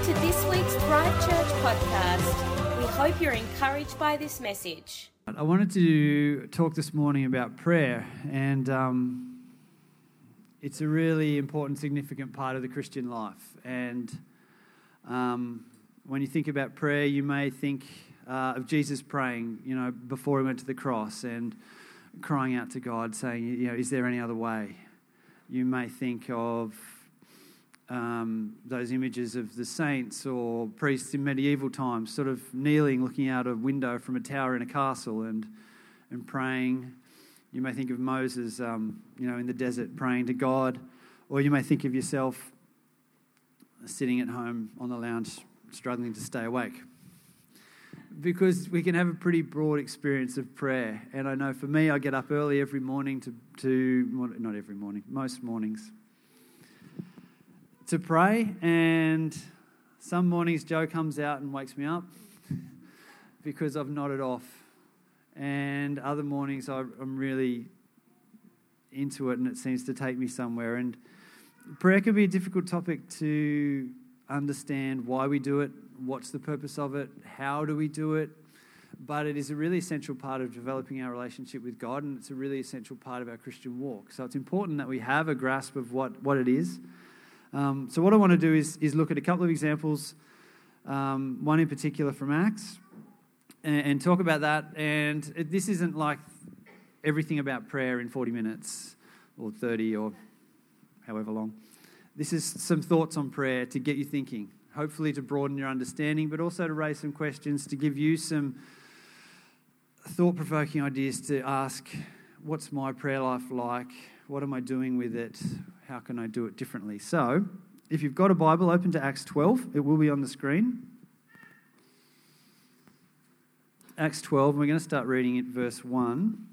to this week's Thrive Church podcast. We hope you're encouraged by this message. I wanted to talk this morning about prayer, and it's a really important, significant part of the Christian life. And when you think about prayer, you may think of Jesus praying, before he went to the cross and crying out to God, saying, is there any other way? You may think of those images of the saints or priests in medieval times, sort of kneeling, looking out a window from a tower in a castle and praying. You may think of Moses, in the desert praying to God, or you may think of yourself sitting at home on the lounge, struggling to stay awake. Because we can have a pretty broad experience of prayer, and I know for me, I get up early every morning not every morning, most mornings, to pray, and some mornings Joe comes out and wakes me up because I've nodded off, and other mornings I'm really into it and it seems to take me somewhere. And prayer can be a difficult topic to understand why we do it, what's the purpose of it, how do we do it, but it is a really essential part of developing our relationship with God, and it's a really essential part of our Christian walk. So it's important that we have a grasp of what it is. So what I want to do is look at a couple of examples, one in particular from Acts, and talk about that. And this isn't like everything about prayer in 40 minutes or 30 or however long. This is some thoughts on prayer to get you thinking, hopefully to broaden your understanding, but also to raise some questions, to give you some thought-provoking ideas to ask, what's my prayer life like? What am I doing with it? How can I do it differently? So, if you've got a Bible, open to Acts 12. It will be on the screen. Acts 12, and we're going to start reading at verse 1.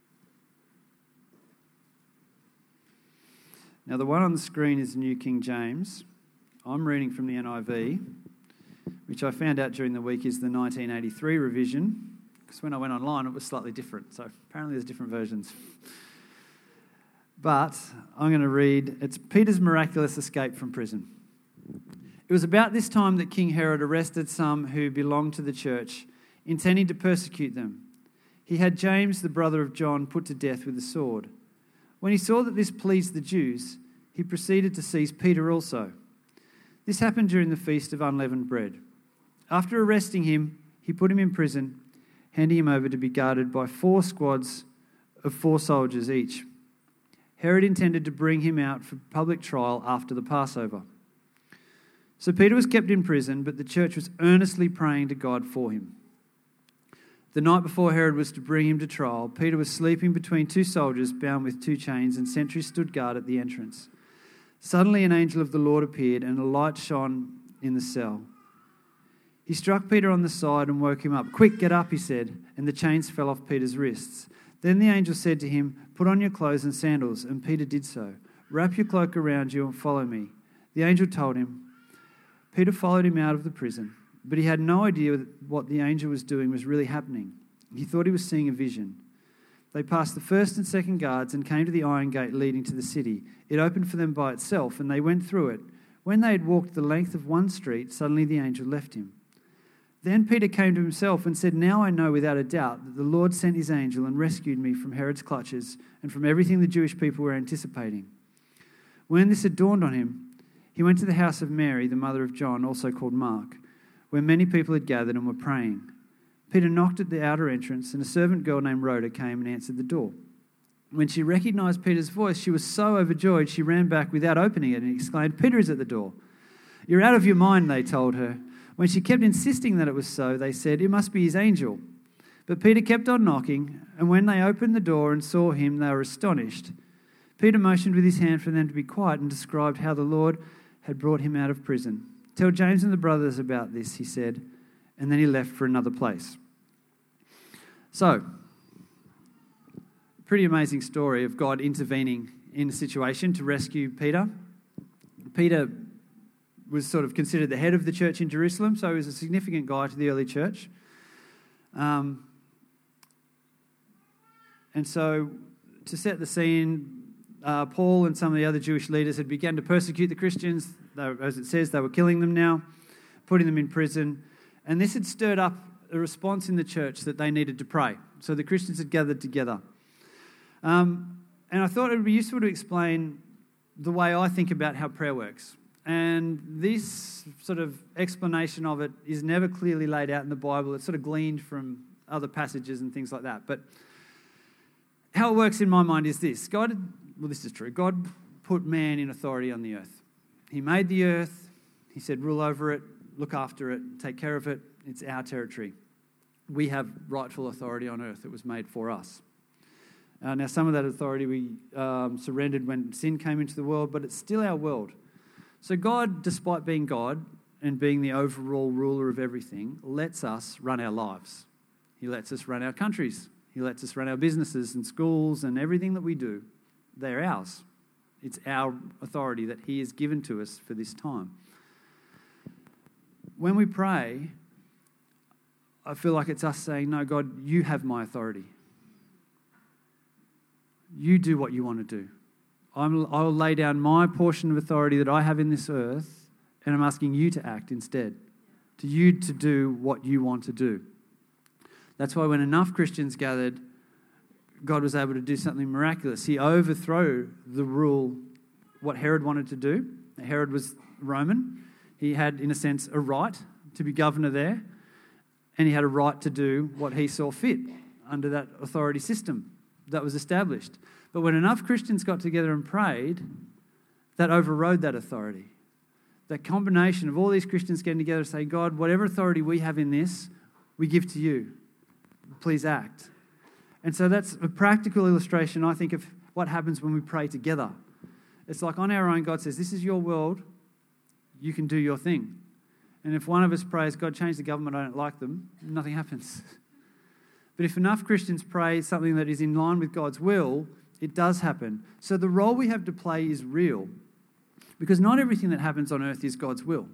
Now, the one on the screen is New King James. I'm reading from the NIV, which I found out during the week is the 1983 revision, because when I went online, it was slightly different. So, apparently there's different versions. But I'm going to read, it's Peter's miraculous escape from prison. It was about this time that King Herod arrested some who belonged to the church, intending to persecute them. He had James, the brother of John, put to death with a sword. When he saw that this pleased the Jews, he proceeded to seize Peter also. This happened during the Feast of Unleavened Bread. After arresting him, he put him in prison, handing him over to be guarded by 4 squads of 4 soldiers each. Herod intended to bring him out for public trial after the Passover. So Peter was kept in prison, but the church was earnestly praying to God for him. The night before Herod was to bring him to trial, Peter was sleeping between 2 soldiers bound with 2 chains, and sentries stood guard at the entrance. Suddenly an angel of the Lord appeared, and a light shone in the cell. He struck Peter on the side and woke him up. "Quick, get up," he said, and the chains fell off Peter's wrists. Then the angel said to him, "Put on your clothes and sandals," and Peter did so. "Wrap your cloak around you and follow me." The angel told him. Peter followed him out of the prison, but he had no idea that what the angel was doing was really happening. He thought he was seeing a vision. They passed the first and second guards and came to the iron gate leading to the city. It opened for them by itself, and they went through it. When they had walked the length of one street, suddenly the angel left him. Then Peter came to himself and said, "Now I know without a doubt that the Lord sent his angel and rescued me from Herod's clutches and from everything the Jewish people were anticipating." When this had dawned on him, he went to the house of Mary, the mother of John, also called Mark, where many people had gathered and were praying. Peter knocked at the outer entrance, and a servant girl named Rhoda came and answered the door. When she recognized Peter's voice, she was so overjoyed she ran back without opening it and exclaimed, "Peter is at the door." "You're out of your mind," they told her. When she kept insisting that it was so, they said, "It must be his angel." But Peter kept on knocking, and when they opened the door and saw him, they were astonished. Peter motioned with his hand for them to be quiet and described how the Lord had brought him out of prison. "Tell James and the brothers about this," he said, and then he left for another place. So, pretty amazing story of God intervening in a situation to rescue Peter. Peter was sort of considered the head of the church in Jerusalem, so he was a significant guy to the early church. And so, to set the scene, Paul and some of the other Jewish leaders had begun to persecute the Christians. As it says, they were killing them now. putting them in prison. And this had stirred up a response in the church that they needed to pray. So the Christians had gathered together. And I thought it would be useful to explain the way I think about how prayer works. And this sort of explanation of it is never clearly laid out in the Bible. It's sort of gleaned from other passages and things like that. But how it works in my mind is this. This is true. God put man in authority on the earth. He made the earth. He said, rule over it, look after it, take care of it. It's our territory. We have rightful authority on earth. It was made for us. Now, some of that authority we surrendered when sin came into the world, but it's still our world. So God, despite being God and being the overall ruler of everything, lets us run our lives. He lets us run our countries. He lets us run our businesses and schools and everything that we do. They're ours. It's our authority that He has given to us for this time. When we pray, I feel like it's us saying, no, God, you have my authority. You do what you want to do. I'll lay down my portion of authority that I have in this earth, and I'm asking you to act instead, to you to do what you want to do. That's why when enough Christians gathered, God was able to do something miraculous. He overthrew the rule, what Herod wanted to do. Herod was Roman. He had, in a sense, a right to be governor there, and he had a right to do what he saw fit under that authority system that was established. But when enough Christians got together and prayed, that overrode that authority. That combination of all these Christians getting together and saying, God, whatever authority we have in this, we give to you. Please act. And so that's a practical illustration, I think, of what happens when we pray together. It's like on our own, God says, this is your world, you can do your thing. And if one of us prays, God, change the government, I don't like them, nothing happens. But if enough Christians pray something that is in line with God's will, it does happen. So the role we have to play is real. Because not everything that happens on earth is God's will.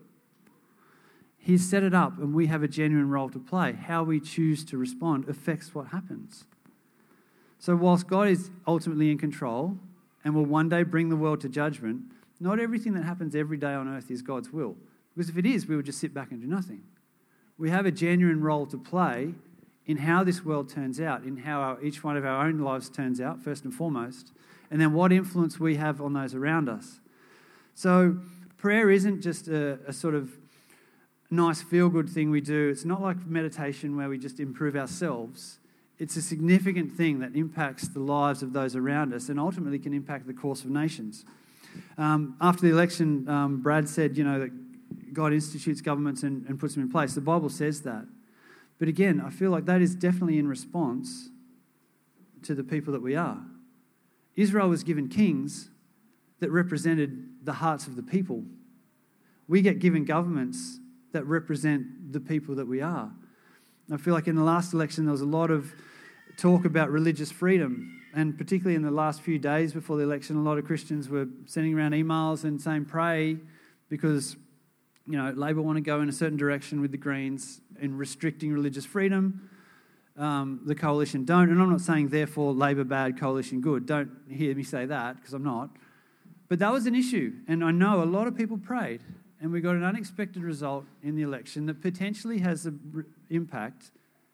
He's set it up and we have a genuine role to play. How we choose to respond affects what happens. So whilst God is ultimately in control and will one day bring the world to judgment, not everything that happens every day on earth is God's will. Because if it is, we would just sit back and do nothing. We have a genuine role to play in how this world turns out, in how each one of our own lives turns out, first and foremost, and then what influence we have on those around us. So prayer isn't just a sort of nice feel-good thing we do. It's not like meditation where we just improve ourselves. It's a significant thing that impacts the lives of those around us and ultimately can impact the course of nations. After the election, Brad said, that God institutes governments and puts them in place. The Bible says that. But again, I feel like that is definitely in response to the people that we are. Israel was given kings that represented the hearts of the people. We get given governments that represent the people that we are. I feel like in the last election there was a lot of talk about religious freedom, and particularly in the last few days before the election, a lot of Christians were sending around emails and saying pray because Labor want to go in a certain direction with the Greens in restricting religious freedom. The Coalition don't. And I'm not saying, therefore, Labor bad, Coalition good. Don't hear me say that, because I'm not. But that was an issue. And I know a lot of people prayed. And we got an unexpected result in the election that potentially has the impact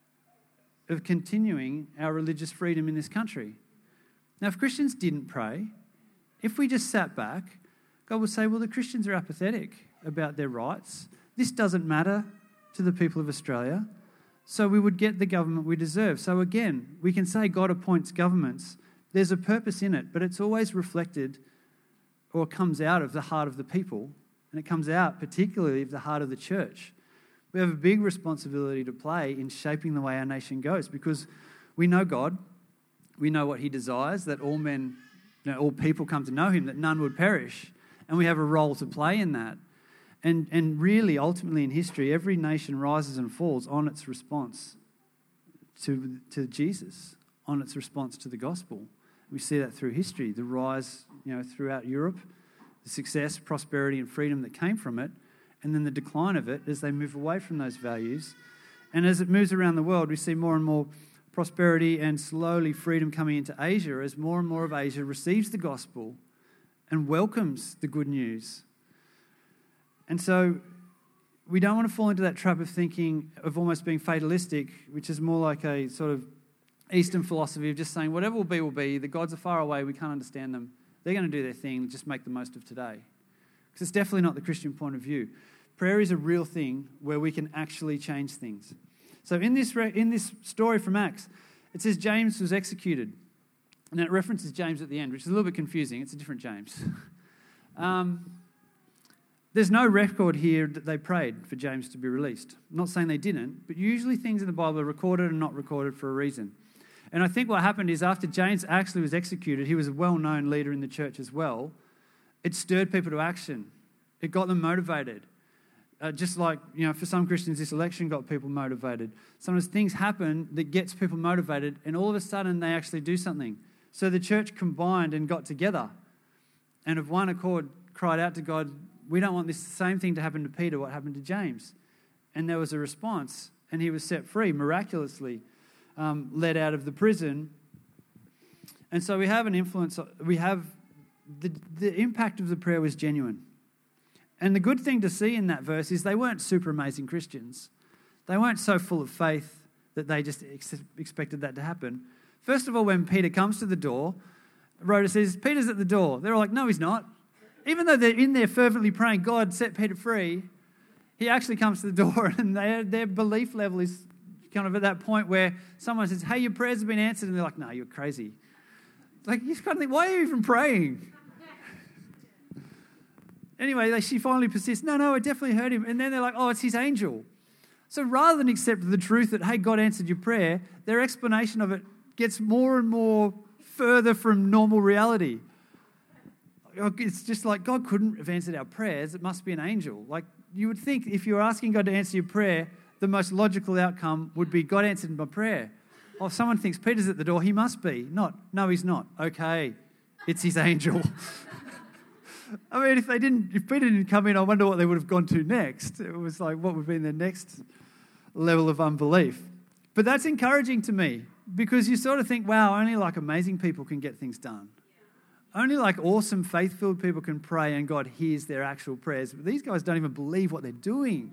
of continuing our religious freedom in this country. Now, if Christians didn't pray, if we just sat back, God would say, well, the Christians are apathetic about their rights. This doesn't matter to the people of Australia. So we would get the government we deserve. So again, we can say God appoints governments. There's a purpose in it, but it's always reflected or comes out of the heart of the people. And it comes out particularly of the heart of the church. We have a big responsibility to play in shaping the way our nation goes because we know God. We know what He desires, that all men, all people come to know Him, that none would perish. And we have a role to play in that. And really, ultimately in history, every nation rises and falls on its response to Jesus, on its response to the gospel. We see that through history, the rise, throughout Europe, the success, prosperity and freedom that came from it, and then the decline of it as they move away from those values. And as it moves around the world, we see more and more prosperity and slowly freedom coming into Asia as more and more of Asia receives the gospel and welcomes the good news. And so we don't want to fall into that trap of thinking, of almost being fatalistic, which is more like a sort of Eastern philosophy of just saying whatever will be will be. The gods are far away, we can't understand them. They're going to do their thing, just make the most of today. Because it's definitely not the Christian point of view. Prayer is a real thing where we can actually change things. So in this story from Acts, it says James was executed. And it references James at the end, which is a little bit confusing. It's a different James. There's no record here that they prayed for James to be released. I'm not saying they didn't, but usually things in the Bible are recorded and not recorded for a reason. And I think what happened is after James actually was executed, he was a well-known leader in the church as well, it stirred people to action. It got them motivated. Just like, for some Christians, this election got people motivated. Sometimes things happen that gets people motivated, and all of a sudden they actually do something. So the church combined and got together, and of one accord cried out to God, we don't want this same thing to happen to Peter, what happened to James. And there was a response, and he was set free, miraculously led out of the prison. And so we have an influence, we have the impact of the prayer was genuine. And the good thing to see in that verse is they weren't super amazing Christians. They weren't so full of faith that they just expected that to happen. First of all, when Peter comes to the door, Rhoda says, Peter's at the door. They're like, no, he's not. Even though they're in there fervently praying, God set Peter free, he actually comes to the door, and their belief level is kind of at that point where someone says, hey, your prayers have been answered. And they're like, no, you're crazy. Like, you kind of think, why are you even praying? Anyway, she finally persists. No, I definitely heard him. And then they're like, oh, it's his angel. So rather than accept the truth that, hey, God answered your prayer, their explanation of it gets more and more further from normal reality. It's just like, God couldn't have answered our prayers. It must be an angel. Like, you would think if you were asking God to answer your prayer, the most logical outcome would be God answered my prayer. Oh, if someone thinks Peter's at the door, he must be. No, he's not. Okay, it's his angel. I mean, if Peter didn't come in, I wonder what they would have gone to next. It was like, what would have been their next level of unbelief? But that's encouraging to me because you sort of think, wow, only like amazing people can get things done. Only like awesome, faith-filled people can pray and God hears their actual prayers. But these guys don't even believe what they're doing.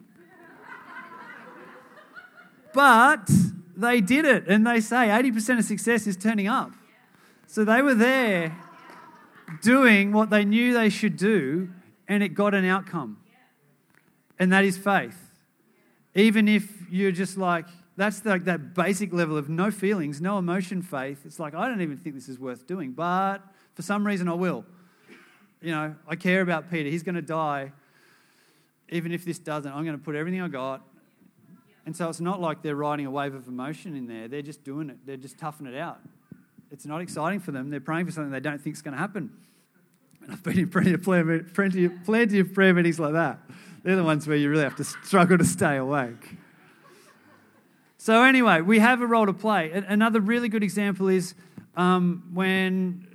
But they did it, and they say 80% of success is turning up. So they were there doing what they knew they should do, and it got an outcome. And that is faith. Even if you're just like, that's like that basic level of no feelings, no emotion faith. It's like, I don't even think this is worth doing, but for some reason I will. I care about Peter. He's going to die. Even if this doesn't, I'm going to put everything I got. And so it's not like they're riding a wave of emotion in there. They're just doing it. They're just toughing it out. It's not exciting for them. They're praying for something they don't think is going to happen. And I've been in plenty of prayer meetings like that. They're the ones where you really have to struggle to stay awake. So anyway, we have a role to play. Another really good example is when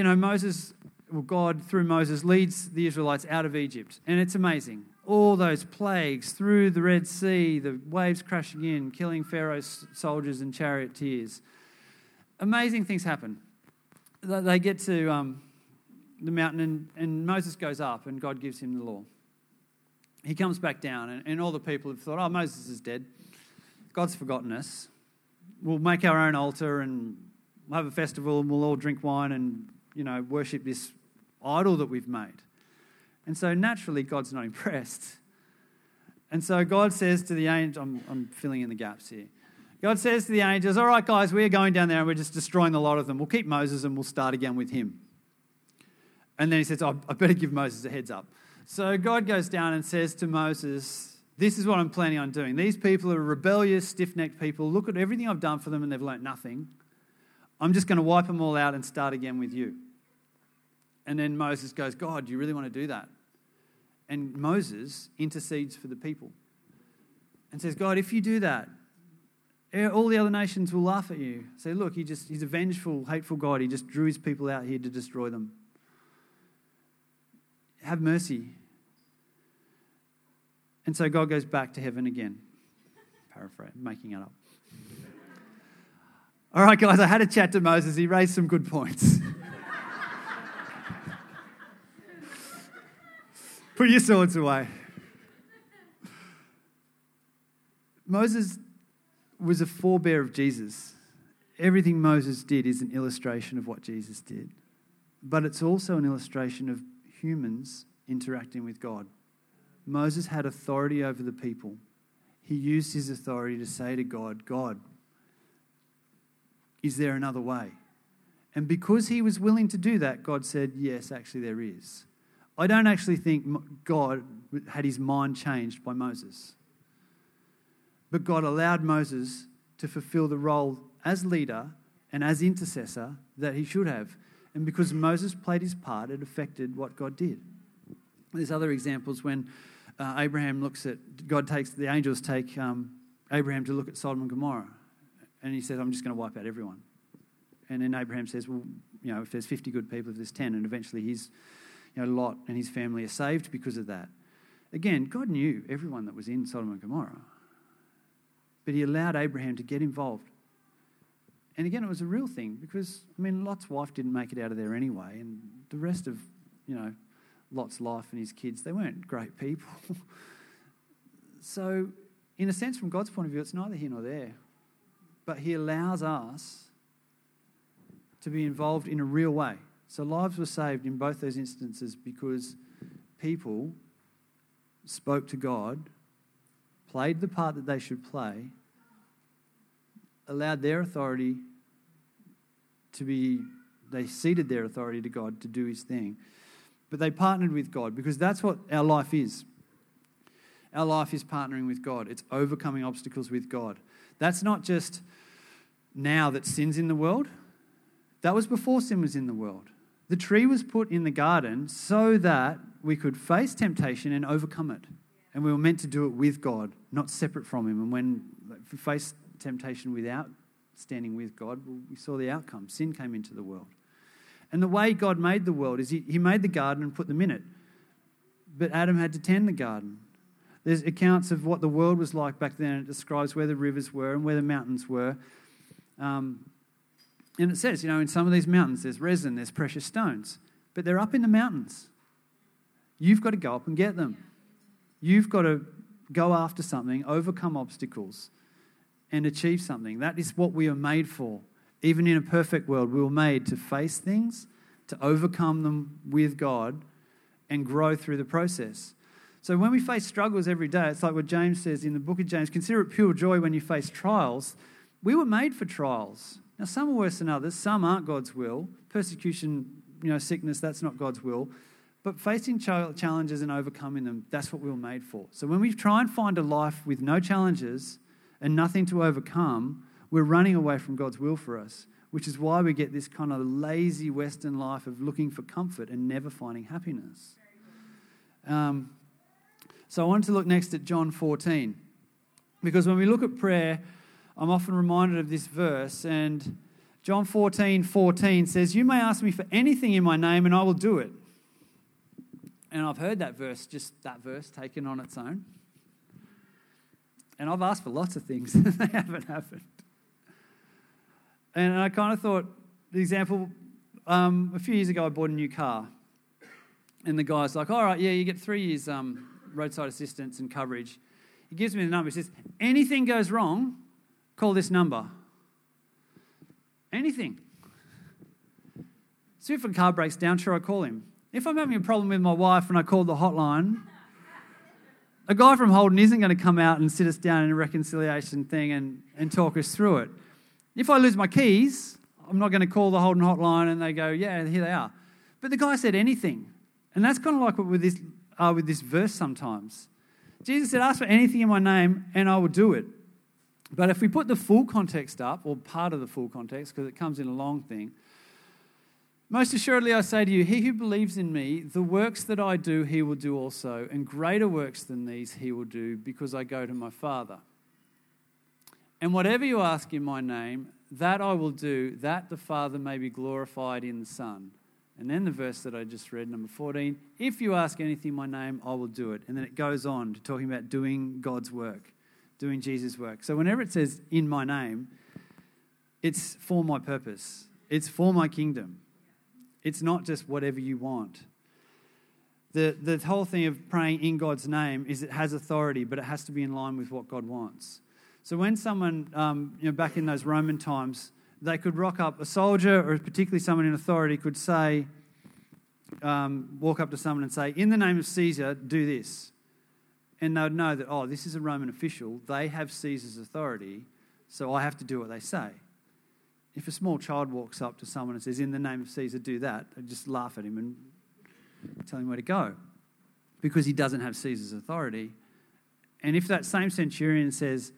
God through Moses leads the Israelites out of Egypt. And it's amazing. All those plagues through the Red Sea, the waves crashing in, killing Pharaoh's soldiers and charioteers. Amazing things happen. They get to the mountain and Moses goes up and God gives him the law. He comes back down and all the people have thought, oh, Moses is dead. God's forgotten us. We'll make our own altar and we'll have a festival and we'll all drink wine and, worship this idol that we've made. And so naturally God's not impressed. And so God says to the angel, I'm filling in the gaps here. God says to the angels, all right, guys, we're going down there and we're just destroying the lot of them. We'll keep Moses and we'll start again with him. And then he says, I better give Moses a heads up. So God goes down and says to Moses, this is what I'm planning on doing. These people are rebellious, stiff-necked people. Look at everything I've done for them and they've learnt nothing. I'm just going to wipe them all out and start again with you. And then Moses goes, God, do you really want to do that? And Moses intercedes for the people and says, God, if you do that, all the other nations will laugh at you. Say, look, he's a vengeful, hateful God. He just drew his people out here to destroy them. Have mercy. And so God goes back to heaven again. Paraphrase, making it up. All right, guys, I had a chat to Moses. He raised some good points. Put your swords away. Moses was a forebear of Jesus. Everything Moses did is an illustration of what Jesus did. But it's also an illustration of humans interacting with God. Moses had authority over the people. He used his authority to say to God, God, is there another way? And because he was willing to do that, God said, yes, actually there is. I don't actually think God had his mind changed by Moses. But God allowed Moses to fulfill the role as leader and as intercessor that he should have. And because Moses played his part, it affected what God did. There's other examples when Abraham looks at, the angels take Abraham to look at Sodom and Gomorrah. And he says, I'm just going to wipe out everyone. And then Abraham says, well, if there's 50 good people, if there's 10, and eventually Lot and his family are saved because of that. Again, God knew everyone that was in Sodom and Gomorrah. But he allowed Abraham to get involved. And again, it was a real thing because, Lot's wife didn't make it out of there anyway. And the rest of, Lot's life and his kids, they weren't great people. So, in a sense, from God's point of view, it's neither here nor there. But he allows us to be involved in a real way. So lives were saved in both those instances because people spoke to God, played the part that they should play, allowed their authority they ceded their authority to God to do his thing. But they partnered with God because that's what our life is. Our life is partnering with God. It's overcoming obstacles with God. That's not just now that sin's in the world. That was before sin was in the world. The tree was put in the garden so that we could face temptation and overcome it. And we were meant to do it with God, not separate from him. And when we faced temptation without standing with God, we saw the outcome. Sin came into the world. And the way God made the world is he made the garden and put them in it. But Adam had to tend the garden. There's accounts of what the world was like back then. It describes where the rivers were and where the mountains were. And it says, in some of these mountains there's resin, there's precious stones. But they're up in the mountains. You've got to go up and get them. You've got to go after something, overcome obstacles, and achieve something. That is what we are made for. Even in a perfect world, we were made to face things, to overcome them with God, and grow through the process. So when we face struggles every day, it's like what James says in the book of James, consider it pure joy when you face trials. We were made for trials. Now, some are worse than others. Some aren't God's will. Persecution, sickness, that's not God's will. But facing challenges and overcoming them, that's what we were made for. So when we try and find a life with no challenges and nothing to overcome, we're running away from God's will for us, which is why we get this kind of lazy Western life of looking for comfort and never finding happiness. So I wanted to look next at John 14, because when we look at prayer, I'm often reminded of this verse, and John 14:14 says, you may ask me for anything in my name and I will do it. And I've heard that verse, just that verse taken on its own. And I've asked for lots of things and they haven't happened. And I kind of thought, the example, a few years ago I bought a new car. And the guy's like, all right, yeah, you get 3 years roadside assistance and coverage. He gives me the number. He says, anything goes wrong, call this number. Anything. So if a car breaks down, sure, I call him. If I'm having a problem with my wife and I call the hotline, a guy from Holden isn't going to come out and sit us down in a reconciliation thing and talk us through it. If I lose my keys, I'm not going to call the Holden hotline and they go, yeah, here they are. But the guy said anything. And that's kind of like what with this verse sometimes. Jesus said, ask for anything in my name and I will do it. But if we put the full context up, or part of the full context, because it comes in a long thing, most assuredly I say to you, he who believes in me, the works that I do, he will do also, and greater works than these he will do, because I go to my Father. And whatever you ask in my name, that I will do, that the Father may be glorified in the Son. And then the verse that I just read, number 14, if you ask anything in my name, I will do it. And then it goes on to talking about doing God's work, doing Jesus' work. So whenever it says in my name, it's for my purpose. It's for my kingdom. It's not just whatever you want. The whole thing of praying in God's name is it has authority, but it has to be in line with what God wants. So when someone, back in those Roman times, they could rock up, a soldier or particularly someone in authority could say, walk up to someone and say, in the name of Caesar, do this. And they would know that, oh, this is a Roman official. They have Caesar's authority, so I have to do what they say. If a small child walks up to someone and says, in the name of Caesar, do that, they'd just laugh at him and tell him where to go because he doesn't have Caesar's authority. And if that same centurion says,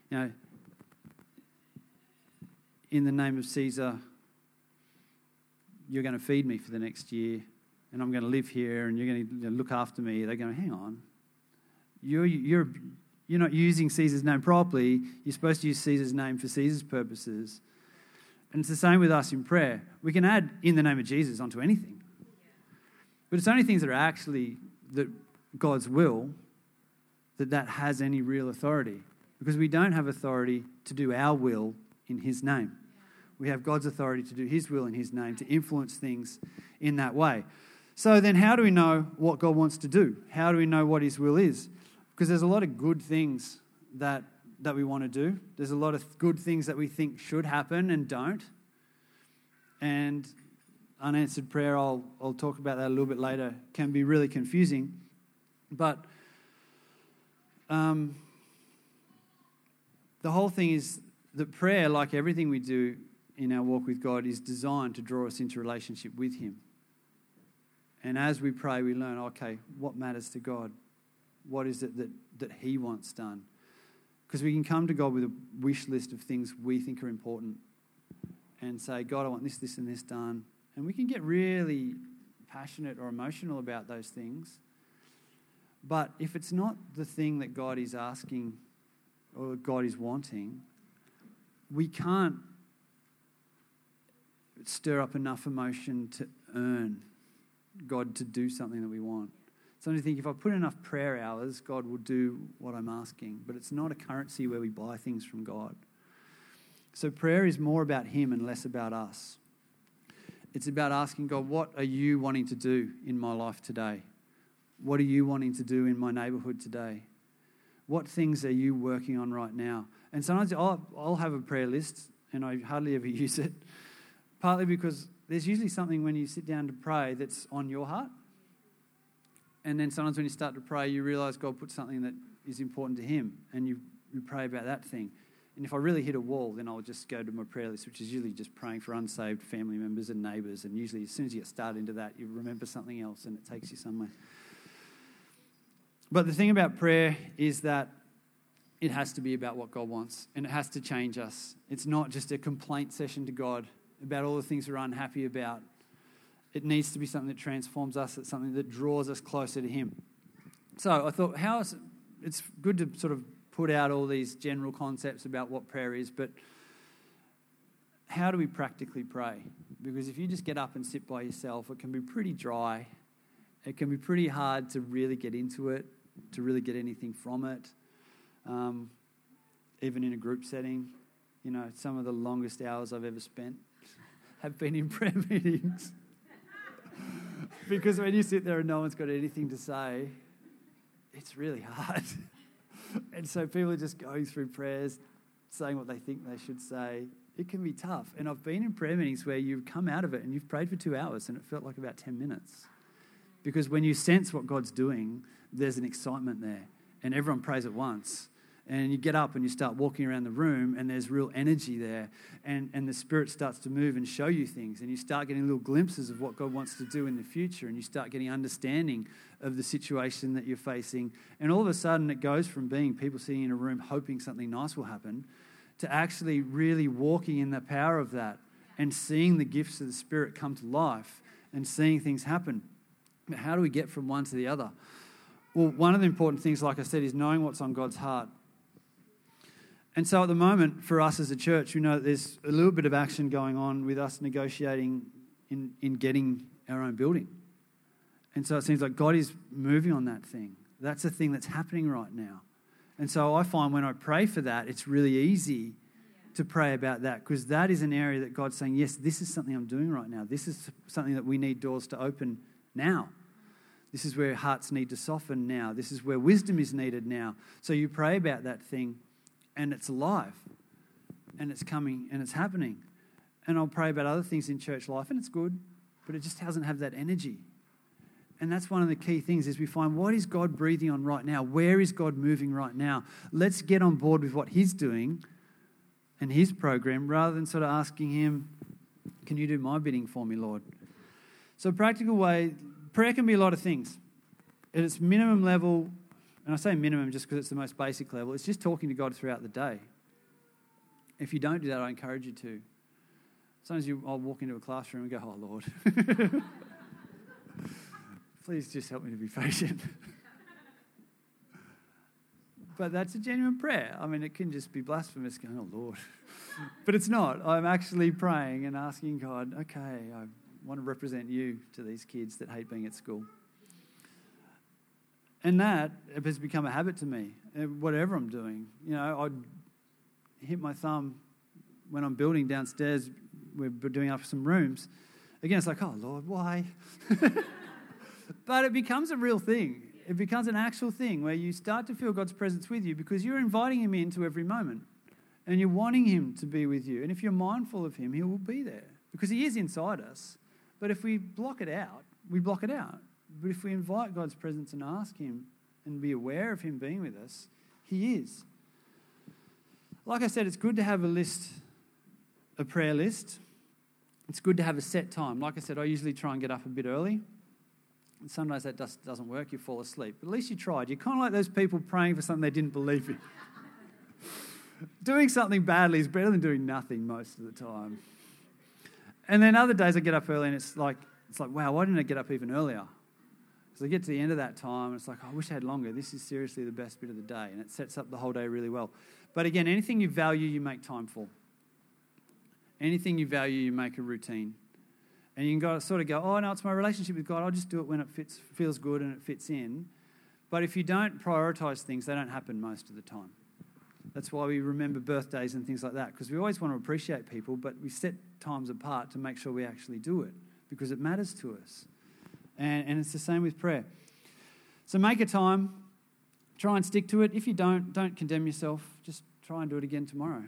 in the name of Caesar, you're going to feed me for the next year and I'm going to live here and you're going to look after me, they're going, hang on. You're not using Caesar's name properly. You're supposed to use Caesar's name for Caesar's purposes. And it's the same with us in prayer. We can add in the name of Jesus onto anything. But it's only things that are actually God's will that has any real authority. Because we don't have authority to do our will in his name. We have God's authority to do his will in his name, to influence things in that way. So then how do we know what God wants to do? How do we know what his will is? Because there's a lot of good things that we want to do. There's a lot of good things that we think should happen and don't. And unanswered prayer, I'll talk about that a little bit later, can be really confusing. But the whole thing is that prayer, like everything we do in our walk with God, is designed to draw us into relationship with him. And as we pray, we learn, okay, what matters to God? What is it that he wants done? Because we can come to God with a wish list of things we think are important and say, God, I want this, this, and this done. And we can get really passionate or emotional about those things. But if it's not the thing that God is asking or God is wanting, we can't stir up enough emotion to earn God to do something that we want. So I think if I put enough prayer hours, God will do what I'm asking. But it's not a currency where we buy things from God. So prayer is more about him and less about us. It's about asking God, what are you wanting to do in my life today? What are you wanting to do in my neighbourhood today? What things are you working on right now? And sometimes I'll have a prayer list and I hardly ever use it, partly because there's usually something when you sit down to pray that's on your heart. And then sometimes when you start to pray, you realise God put something that is important to him and you pray about that thing. And if I really hit a wall, then I'll just go to my prayer list, which is usually just praying for unsaved family members and neighbours. And usually as soon as you get started into that, you remember something else and it takes you somewhere. But the thing about prayer is that it has to be about what God wants and it has to change us. It's not just a complaint session to God about all the things we're unhappy about. It needs to be something that transforms us. It's something that draws us closer to him. So I thought, it's good to sort of put out all these general concepts about what prayer is, but how do we practically pray? Because if you just get up and sit by yourself, it can be pretty dry. It can be pretty hard to really get into it, to really get anything from it. Even in a group setting, some of the longest hours I've ever spent have been in prayer meetings. Because when you sit there and no one's got anything to say, it's really hard. And so people are just going through prayers, saying what they think they should say. It can be tough. And I've been in prayer meetings where you've come out of it and you've prayed for 2 hours and it felt like about 10 minutes. Because when you sense what God's doing, there's an excitement there. And everyone prays at once. And you get up and you start walking around the room and there's real energy there. And the Spirit starts to move and show you things. And you start getting little glimpses of what God wants to do in the future. And you start getting understanding of the situation that you're facing. And all of a sudden it goes from being people sitting in a room hoping something nice will happen to actually really walking in the power of that and seeing the gifts of the Spirit come to life and seeing things happen. But how do we get from one to the other? Well, one of the important things, like I said, is knowing what's on God's heart. And so at the moment, for us as a church, we know that there's a little bit of action going on with us negotiating in getting our own building. And so it seems like God is moving on that thing. That's a thing that's happening right now. And so I find when I pray for that, it's really easy to pray about that because that is an area that God's saying, yes, this is something I'm doing right now. This is something that we need doors to open now. This is where hearts need to soften now. This is where wisdom is needed now. So you pray about that thing. and it's alive, and it's coming, and it's happening. And I'll pray about other things in church life, and it's good, but it just doesn't have that energy. And that's one of the key things is we find, what is God breathing on right now? Where is God moving right now? Let's get on board with what he's doing and his program, rather than sort of asking him, can you do my bidding for me, Lord? So a practical way, prayer can be a lot of things. At its minimum level, and I say minimum just because it's the most basic level, it's just talking to God throughout the day. If you don't do that, I encourage you to. Sometimes I'll walk into a classroom and go, oh, Lord, please just help me to be patient. But that's a genuine prayer. I mean, it can just be blasphemous going, oh, Lord. But it's not. I'm actually praying and asking God, okay, I want to represent you to these kids that hate being at school. And that has become a habit to me, whatever I'm doing. You know, I'd hit my thumb when I'm building downstairs. We're doing up some rooms. Again, it's like, oh, Lord, why? But it becomes a real thing. It becomes an actual thing where you start to feel God's presence with you because you're inviting him into every moment and you're wanting him to be with you. And if you're mindful of him, he will be there because he is inside us. But if we block it out, we block it out. But if we invite God's presence and ask him and be aware of him being with us, he is. Like I said, it's good to have a prayer list. It's good to have a set time. Like I said, I usually try and get up a bit early. And sometimes that doesn't work, you fall asleep. But at least you tried. You're kind of like those people praying for something they didn't believe in. Doing something badly is better than doing nothing most of the time. And then other days I get up early and it's like, wow, why didn't I get up even earlier? So I get to the end of that time and it's like, oh, I wish I had longer. This is seriously the best bit of the day. And it sets up the whole day really well. But again, anything you value, you make time for. Anything you value, you make a routine. And you can sort of go, oh, no, it's my relationship with God. I'll just do it when it feels good and it fits in. But if you don't prioritise things, they don't happen most of the time. That's why we remember birthdays and things like that, because we always want to appreciate people, but we set times apart to make sure we actually do it because it matters to us. And it's the same with prayer. So make a time. Try and stick to it. If you don't condemn yourself. Just try and do it again tomorrow.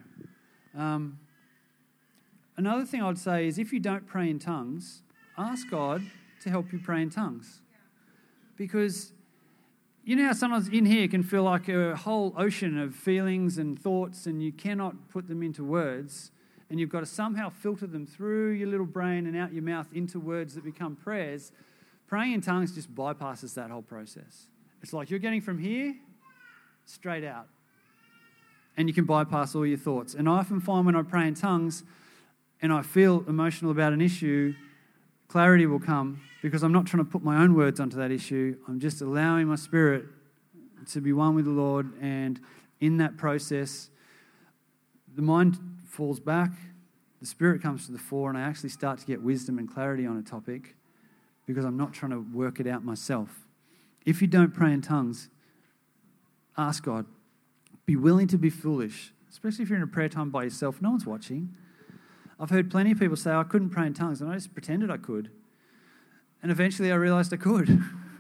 Another thing I'd say is if you don't pray in tongues, ask God to help you pray in tongues. Because you know how sometimes in here can feel like a whole ocean of feelings and thoughts and you cannot put them into words and you've got to somehow filter them through your little brain and out your mouth into words that become prayers. Praying in tongues just bypasses that whole process. It's like you're getting from here straight out and you can bypass all your thoughts. And I often find when I pray in tongues and I feel emotional about an issue, clarity will come because I'm not trying to put my own words onto that issue. I'm just allowing my spirit to be one with the Lord, and in that process, the mind falls back, the spirit comes to the fore, and I actually start to get wisdom and clarity on a topic because I'm not trying to work it out myself. If you don't pray in tongues, ask God. Be willing to be foolish, especially if you're in a prayer time by yourself. No one's watching. I've heard plenty of people say, I couldn't pray in tongues, and I just pretended I could. And eventually I realised I could.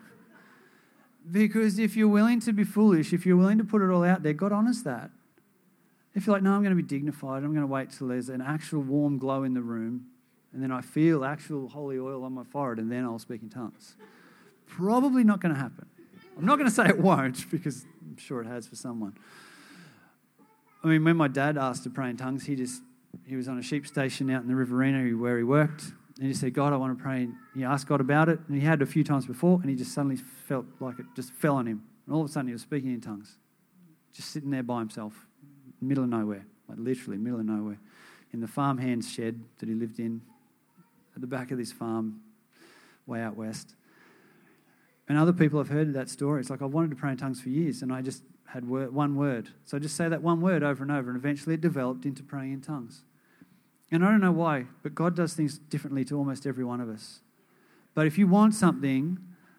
Because if you're willing to be foolish, if you're willing to put it all out there, God honours that. If you're like, no, I'm going to be dignified, I'm going to wait till there's an actual warm glow in the room, and then I feel actual holy oil on my forehead, and then I'll speak in tongues. Probably not going to happen. I'm not going to say it won't, because I'm sure it has for someone. I mean, when my dad asked to pray in tongues, he was on a sheep station out in the Riverina where he worked, and he said, God, I want to pray. And he asked God about it, and he had a few times before, and he just suddenly felt like it just fell on him. And all of a sudden he was speaking in tongues, just sitting there by himself, middle of nowhere, like literally middle of nowhere, in the farmhand's shed that he lived in, at the back of this farm, way out west. And other people have heard that story. It's like, I wanted to pray in tongues for years, and I just had one word. So I just say that one word over and over, and eventually it developed into praying in tongues. And I don't know why, but God does things differently to almost every one of us. But if you want something,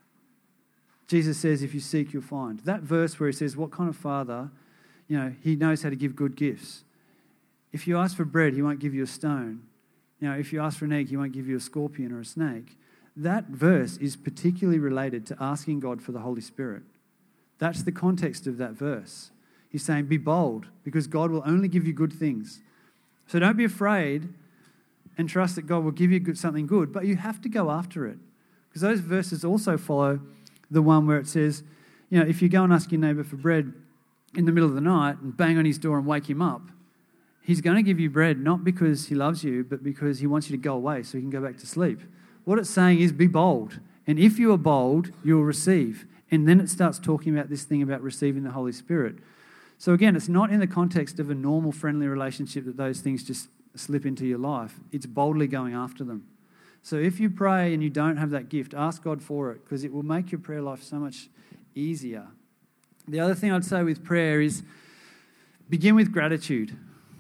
Jesus says, if you seek, you'll find. That verse where he says, what kind of father, he knows how to give good gifts. If you ask for bread, he won't give you a stone. If you ask for an egg, he won't give you a scorpion or a snake. That verse is particularly related to asking God for the Holy Spirit. That's the context of that verse. He's saying, be bold, because God will only give you good things. So don't be afraid and trust that God will give you something good, but you have to go after it. Because those verses also follow the one where it says, if you go and ask your neighbour for bread in the middle of the night and bang on his door and wake him up, he's going to give you bread not because he loves you, but because he wants you to go away so he can go back to sleep. What it's saying is be bold. And if you are bold, you will receive. And then it starts talking about this thing about receiving the Holy Spirit. So again, it's not in the context of a normal friendly relationship that those things just slip into your life. It's boldly going after them. So if you pray and you don't have that gift, ask God for it, because it will make your prayer life so much easier. The other thing I'd say with prayer is begin with gratitude.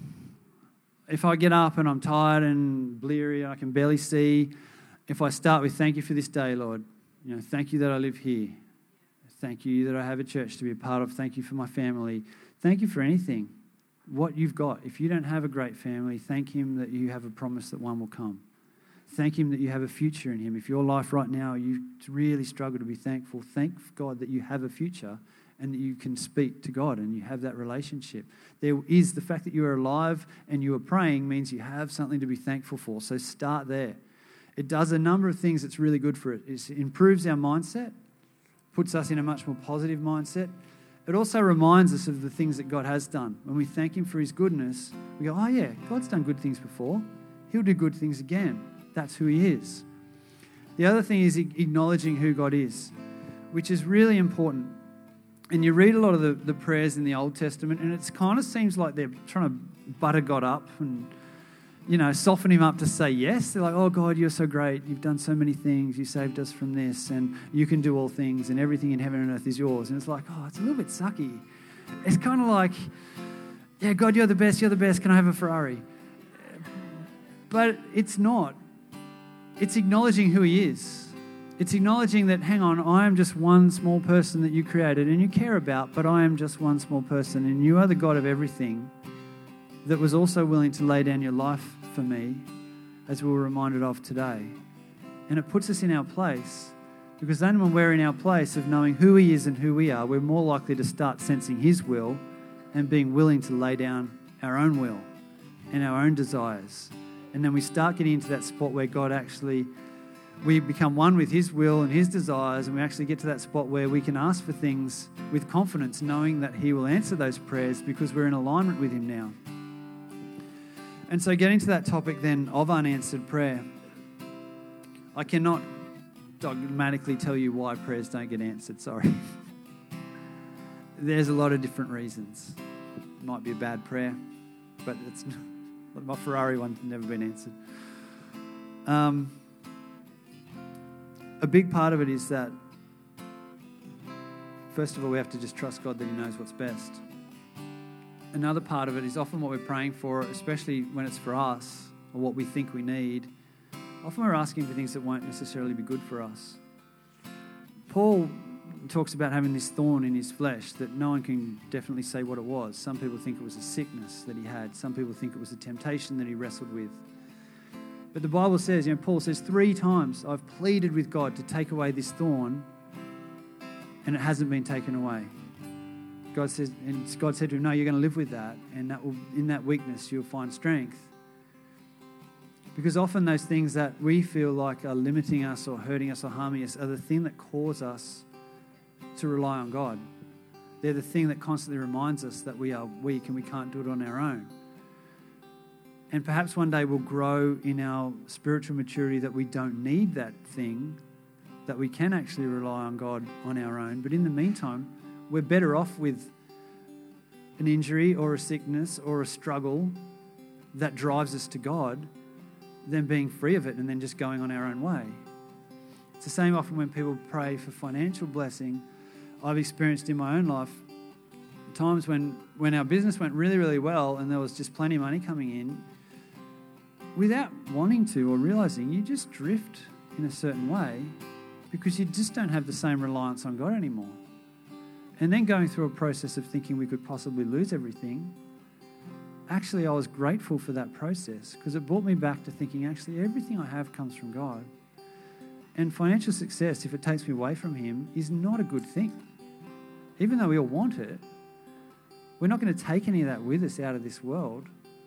If I get up and I'm tired and bleary, I can barely see, if I start with thank you for this day, Lord, thank you that I live here. Thank you that I have a church to be a part of. Thank you for my family. Thank you for anything, what you've got. If you don't have a great family, thank him that you have a promise that one will come. Thank him that you have a future in him. If your life right now, you really struggle to be thankful, thank God that you have a future and that you can speak to God and you have that relationship. There is the fact that you are alive and you are praying means you have something to be thankful for. So start there. It does a number of things that's really good for it. It improves our mindset, puts us in a much more positive mindset. It also reminds us of the things that God has done. When we thank him for his goodness, we go, oh yeah, God's done good things before. He'll do good things again. That's who he is. The other thing is acknowledging who God is, which is really important. And you read a lot of the prayers in the Old Testament, and it kind of seems like they're trying to butter God up and, soften him up to say yes. They're like, oh God, you're so great. You've done so many things. You saved us from this, and you can do all things, and everything in heaven and earth is yours. And it's like, oh, it's a little bit sucky. It's kind of like, yeah, God, you're the best. You're the best. Can I have a Ferrari? But it's not. It's acknowledging who he is. It's acknowledging that, hang on, I am just one small person that you created and you care about, but I am just one small person, and you are the God of everything that was also willing to lay down your life for me, as we were reminded of today. And it puts us in our place, because then when we're in our place of knowing who he is and who we are, we're more likely to start sensing his will and being willing to lay down our own will and our own desires. And then we start getting into that spot where God actually, we become one with his will and his desires, and we actually get to that spot where we can ask for things with confidence, knowing that he will answer those prayers because we're in alignment with him now. And so getting to that topic then of unanswered prayer, I cannot dogmatically tell you why prayers don't get answered, sorry. There's a lot of different reasons. It might be a bad prayer, but it's not. My Ferrari one's never been answered. A big part of it is that, first of all, we have to just trust God that he knows what's best. Another part of it is often what we're praying for, especially when it's for us or what we think we need. Often we're asking for things that won't necessarily be good for us. Paul talks about having this thorn in his flesh that no one can definitely say what it was. Some people think it was a sickness that he had. Some people think it was a temptation that he wrestled with. But the Bible says, Paul says 3 times, I've pleaded with God to take away this thorn, and it hasn't been taken away. God said to him, no, you're going to live with that, and that will, in that weakness you'll find strength. Because often those things that we feel like are limiting us or hurting us or harming us are the thing that cause us to rely on God. They're the thing that constantly reminds us that we are weak and we can't do it on our own. And perhaps one day we'll grow in our spiritual maturity that we don't need that thing, that we can actually rely on God on our own. But in the meantime, we're better off with an injury or a sickness or a struggle that drives us to God than being free of it and then just going on our own way. It's the same often when people pray for financial blessing. I've experienced in my own life times when our business went really, really well and there was just plenty of money coming in, without wanting to or realising, you just drift in a certain way because you just don't have the same reliance on God anymore. And then going through a process of thinking we could possibly lose everything, actually I was grateful for that process because it brought me back to thinking actually everything I have comes from God. And financial success, if it takes me away from him, is not a good thing. Even though we all want it, We're not going to take any of that with us out of this world.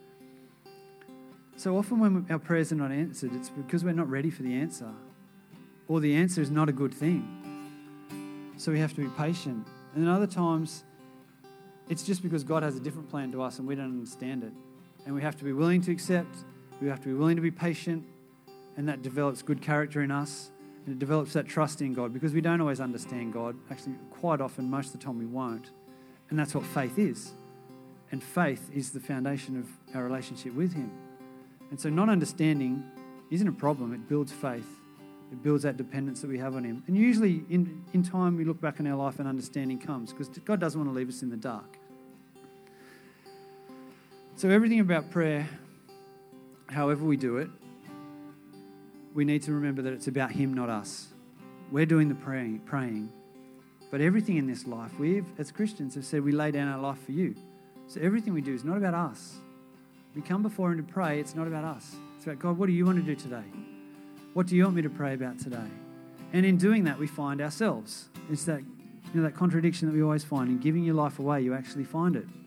So often when our prayers are not answered, it's because we're not ready for the answer, or the answer is not a good thing. So we have to be patient. And then other times, it's just because God has a different plan to us and we don't understand it. And we have to be willing to accept, we have to be willing to be patient, and that develops good character in us, and it develops that trust in God, because we don't always understand God. Actually, quite often, most of the time we won't. And that's what faith is. And faith is the foundation of our relationship with Him. And so not understanding isn't a problem. It builds faith. It builds that dependence that we have on Him. And usually in time we look back on our life and understanding comes, because God doesn't want to leave us in the dark. So everything about prayer, however we do it, we need to remember that it's about Him, not us. We're doing the praying. But everything in this life, as Christians have said, we lay down our life for you. So everything we do is not about us. We come before Him to pray, it's not about us. It's about, God, what do you want to do today? What do you want me to pray about today? And in doing that, we find ourselves. It's that, that contradiction that we always find. In giving your life away, you actually find it.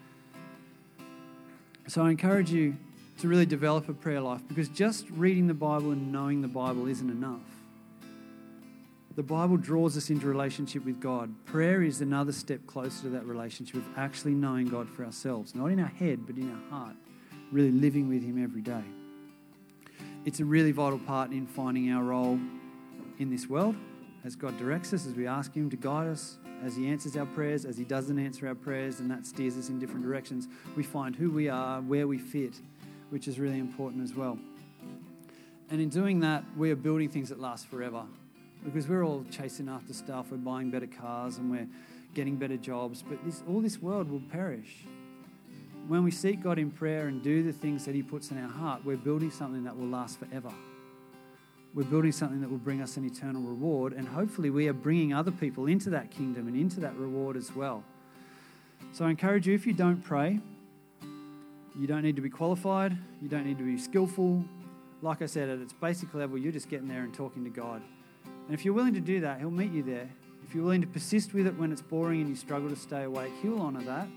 So I encourage you to really develop a prayer life, because just reading the Bible and knowing the Bible isn't enough. The Bible draws us into relationship with God. Prayer is another step closer to that relationship of actually knowing God for ourselves, not in our head, but in our heart, really living with Him every day. It's a really vital part in finding our role in this world as God directs us, as we ask Him to guide us, as He answers our prayers, as He doesn't answer our prayers, and that steers us in different directions. We find who we are, where we fit, which is really important as well. And in doing that, we are building things that last forever, because we're all chasing after stuff. We're buying better cars and we're getting better jobs, but all this world will perish. When we seek God in prayer and do the things that He puts in our heart, we're building something that will last forever. We're building something that will bring us an eternal reward, and hopefully we are bringing other people into that kingdom and into that reward as well. So I encourage you, if you don't pray, you don't need to be qualified, you don't need to be skillful. Like I said, at its basic level, you're just getting there and talking to God. And if you're willing to do that, He'll meet you there. If you're willing to persist with it when it's boring and you struggle to stay awake, He'll honour that.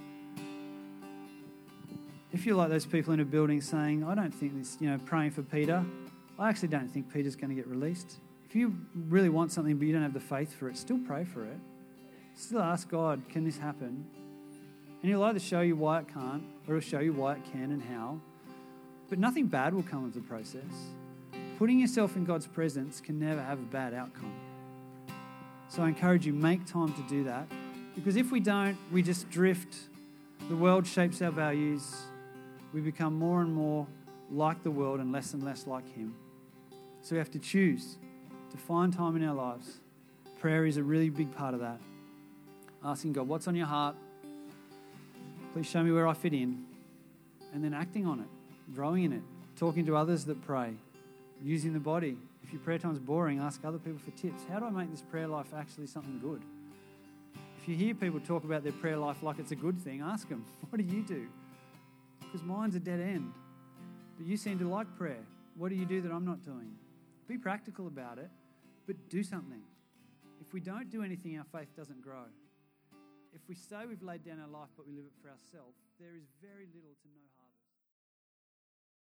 If you're like those people in a building saying, I don't think this, praying for Peter, I actually don't think Peter's going to get released. If you really want something but you don't have the faith for it, still pray for it. Still ask God, can this happen? And He'll either show you why it can't, or He'll show you why it can and how. But nothing bad will come of the process. Putting yourself in God's presence can never have a bad outcome. So I encourage you, make time to do that. Because if we don't, we just drift. The world shapes our values. We become more and more like the world and less like Him. So we have to choose to find time in our lives. Prayer is a really big part of that. Asking God, what's on your heart? Please show me where I fit in. And then acting on it, growing in it, talking to others that pray, using the body. If your prayer time's boring, ask other people for tips. How do I make this prayer life actually something good? If you hear people talk about their prayer life like it's a good thing, ask them, what do you do? Because mine's a dead end. But you seem to like prayer. What do you do that I'm not doing? Be practical about it, but do something. If we don't do anything, our faith doesn't grow. If we say we've laid down our life but we live it for ourselves, there is very little to no